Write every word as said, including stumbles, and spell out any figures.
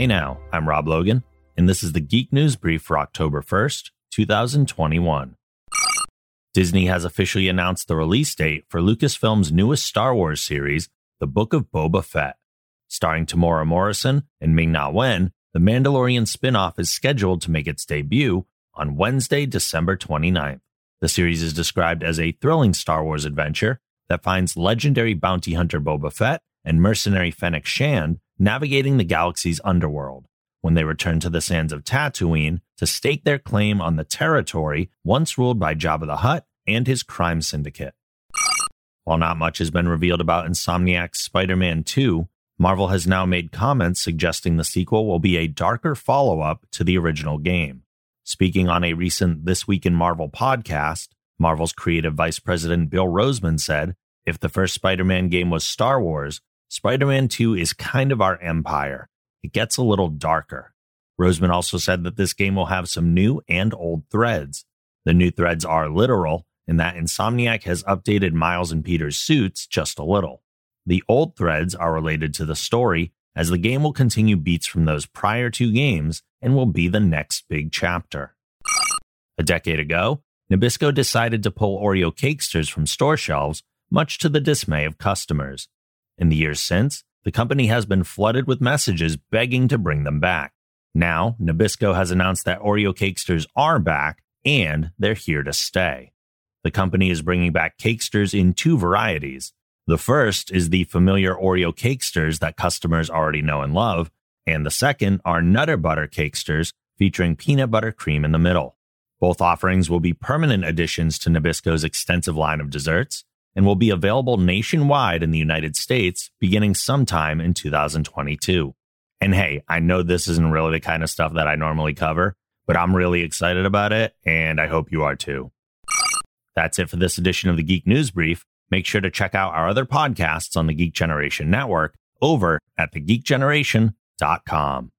Hey now, I'm Rob Logan, and this is the Geek News Brief for October first, twenty twenty-one. Disney has officially announced the release date for Lucasfilm's newest Star Wars series, The Book of Boba Fett. Starring Tamora Morrison and Ming-Na Wen, the Mandalorian spin-off is scheduled to make its debut on Wednesday, December twenty-ninth. The series is described as a thrilling Star Wars adventure that finds legendary bounty hunter Boba Fett and mercenary Fennec Shand navigating the galaxy's underworld when they return to the sands of Tatooine to stake their claim on the territory once ruled by Jabba the Hutt and his crime syndicate. While not much has been revealed about Insomniac's Spider-Man two, Marvel has now made comments suggesting the sequel will be a darker follow-up to the original game. Speaking on a recent This Week in Marvel podcast, Marvel's creative vice president Bill Roseman said, "If the first Spider-Man game was Star Wars, Spider-Man two is kind of our empire. It gets a little darker." Roseman also said that this game will have some new and old threads. The new threads are literal, in that Insomniac has updated Miles and Peter's suits just a little. The old threads are related to the story, as the game will continue beats from those prior two games and will be the next big chapter. A decade ago, Nabisco decided to pull Oreo Cakesters from store shelves, much to the dismay of customers. In the years since, the company has been flooded with messages begging to bring them back. Now, Nabisco has announced that Oreo Cakesters are back, and they're here to stay. The company is bringing back Cakesters in two varieties. The first is the familiar Oreo Cakesters that customers already know and love, and the second are Nutter Butter Cakesters featuring peanut butter cream in the middle. Both offerings will be permanent additions to Nabisco's extensive line of desserts, and will be available nationwide in the United States beginning sometime in two thousand twenty-two. And hey, I know this isn't really the kind of stuff that I normally cover, but I'm really excited about it, and I hope you are too. That's it for this edition of the Geek News Brief. Make sure to check out our other podcasts on the Geek Generation Network over at the geek generation dot com.